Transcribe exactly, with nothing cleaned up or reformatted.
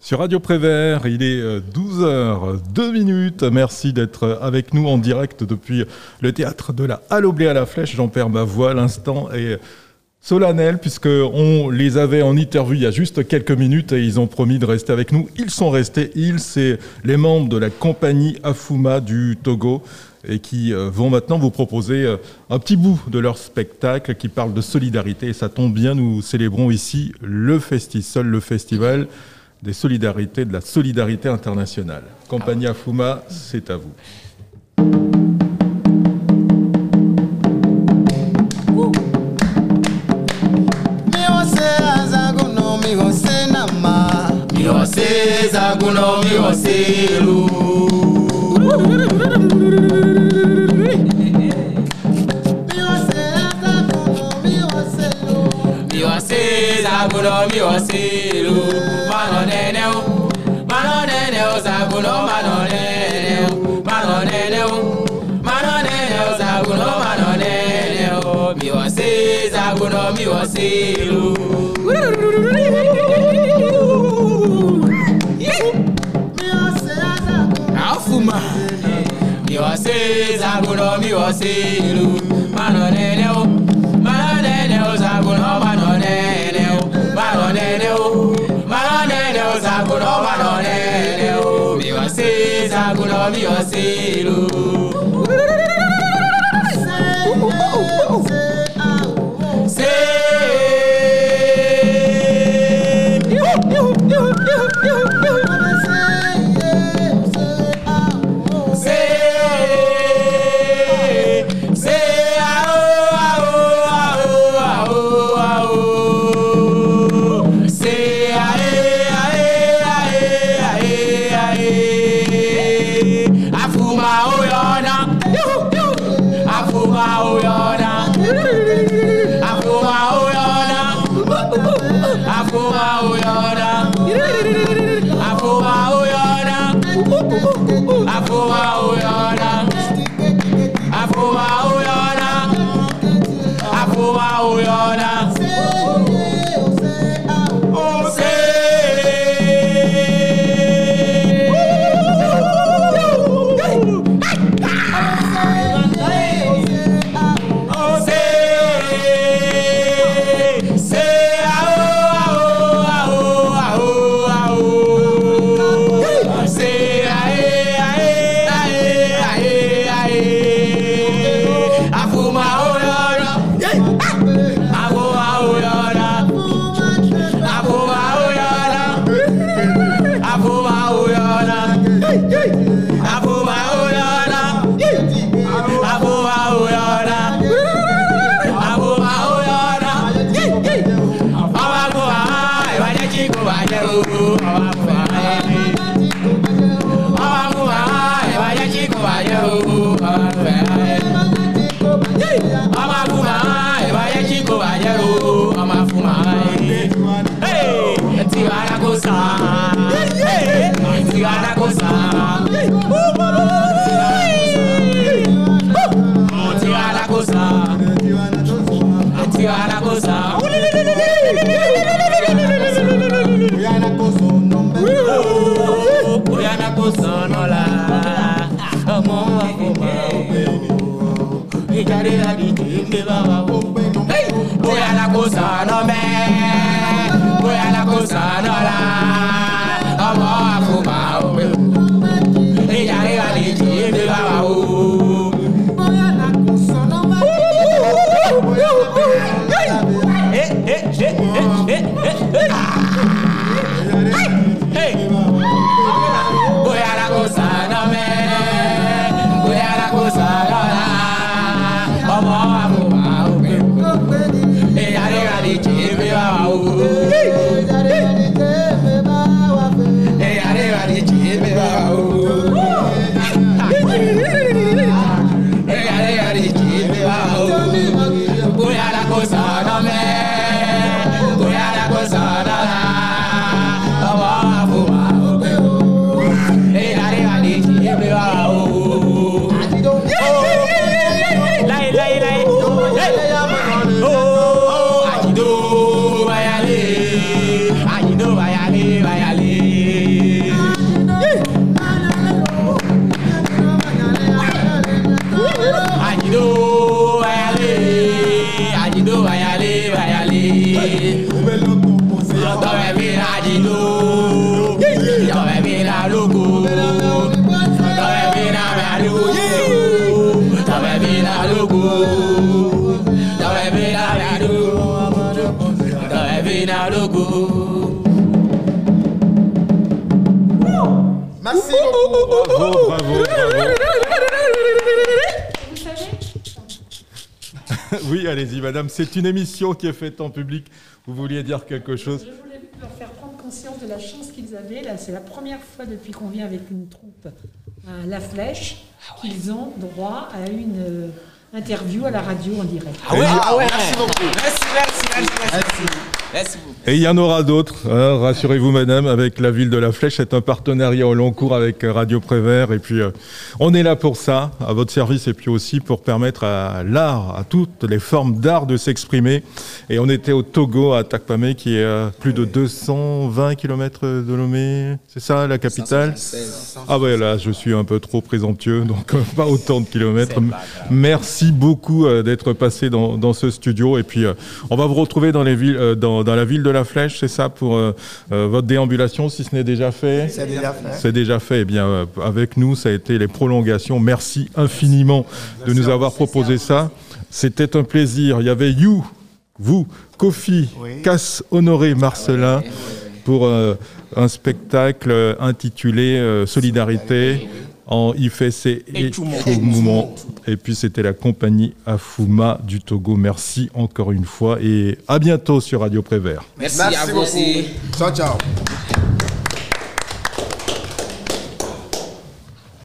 Sur Radio Prévert, il est douze heures deux minutes. Merci d'être avec nous en direct depuis le théâtre de la Halle Oblé à la Flèche. J'en perds ma voix, l'instant est solennel puisqu'on les avait en interview il y a juste quelques minutes et ils ont promis de rester avec nous. Ils sont restés, ils, c'est les membres de la compagnie Afuma du Togo et qui vont maintenant vous proposer un petit bout de leur spectacle qui parle de solidarité. Et ça tombe bien, nous célébrons ici le Festisol, le festival des solidarités, de la solidarité internationale. Compagnie Afuma, c'est à vous. Zaguno mi wasilu mano neneu mano neneu zaguno mano neneu mano neneu mano neneu zaguno mano neneu mi wasi zaguno mi wasilu Afuma mi wasi zaguno mi wasilu mano neneu mano neneu zaguno mano neneu Manoneneu, manoneneu, zaguno manoneneu, mi wasi, zaguno mi wasilu. We are not going to Merci beaucoup. Bravo, bravo, bravo. Vous savez, Oui, allez-y, madame. C'est une émission qui est faite en public. Vous vouliez dire quelque chose? je voulais leur faire prendre conscience de la chance qu'ils avaient. Là, c'est la première fois depuis qu'on vient avec une troupe à La Flèche qu'ils ont droit à une euh, interview à la radio en direct. Ah ouais, ah ouais. Merci beaucoup. Merci, merci, merci, merci. Merci beaucoup. Et il y en aura d'autres, hein, rassurez-vous madame, avec la ville de La Flèche. C'est un partenariat au long cours avec Radio Prévert. Et puis, euh, on est là pour ça, à votre service, et puis aussi pour permettre à l'art, à toutes les formes d'art de s'exprimer. Et on était au Togo, à Takpamé, qui est à plus de deux cent vingt kilomètres de Lomé. C'est ça, la capitale? Ah ouais, là, je suis un peu trop présomptueux, donc euh, pas autant de kilomètres. Merci beaucoup euh, d'être passé dans, dans ce studio. Et puis, euh, on va vous retrouver dans les villes, euh, dans, dans la ville de La Flèche, c'est ça, pour euh, euh, votre déambulation, si ce n'est déjà fait? C'est déjà fait. C'est déjà fait. Eh bien, euh, avec nous, ça a été les prolongations. Merci infiniment de nous avoir proposé ça. C'était un plaisir. Il y avait You, vous, Kofi, Oui. Casse, Honoré, Marcelin, pour euh, un spectacle intitulé euh, Solidarité en I F C et Mouvement. Et puis c'était la compagnie Afuma du Togo. Merci encore une fois et à bientôt sur Radio Prévert. Merci, Merci à vous beaucoup. aussi. Ciao, ciao.